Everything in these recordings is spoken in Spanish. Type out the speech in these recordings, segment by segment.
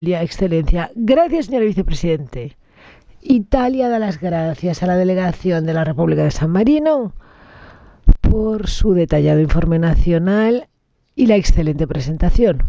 Excelencia. Gracias, señor vicepresidente. Italia da las gracias a la delegación de la República de San Marino por su detallado informe nacional y la excelente presentación.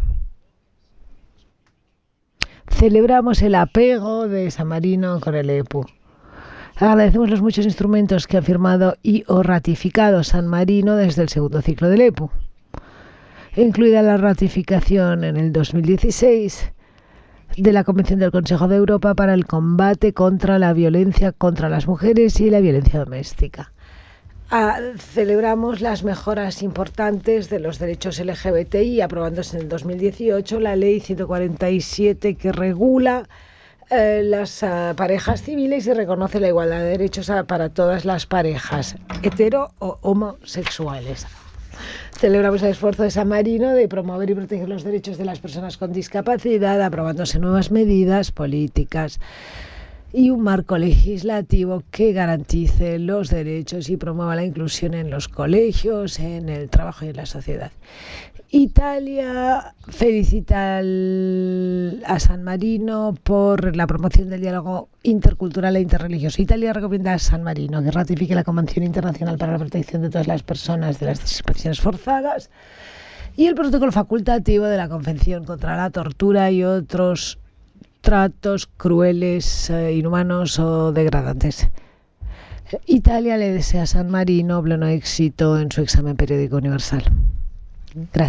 Celebramos el apego de San Marino con el EPU. Agradecemos los muchos instrumentos que ha firmado y o ratificado San Marino desde el segundo ciclo del EPU, incluida la ratificación en el 2016 de la Convención del Consejo de Europa para el combate contra la violencia contra las mujeres y la violencia doméstica. Celebramos las mejoras importantes de los derechos LGBTI, aprobándose en el 2018 la Ley 147 que regula las parejas civiles y reconoce la igualdad de derechos para todas las parejas, hetero o homosexuales. Celebramos el esfuerzo de San Marino de promover y proteger los derechos de las personas con discapacidad, aprobándose nuevas medidas políticas y un marco legislativo que garantice los derechos y promueva la inclusión en los colegios, en el trabajo y en la sociedad. Italia felicita a San Marino por la promoción del diálogo intercultural e interreligioso. Italia recomienda a San Marino que ratifique la Convención Internacional para la Protección de todas las personas de las desapariciones forzadas y el protocolo facultativo de la Convención contra la tortura y otros tratos crueles, inhumanos o degradantes. Italia le desea a San Marino pleno éxito en su examen periódico universal. Gracias.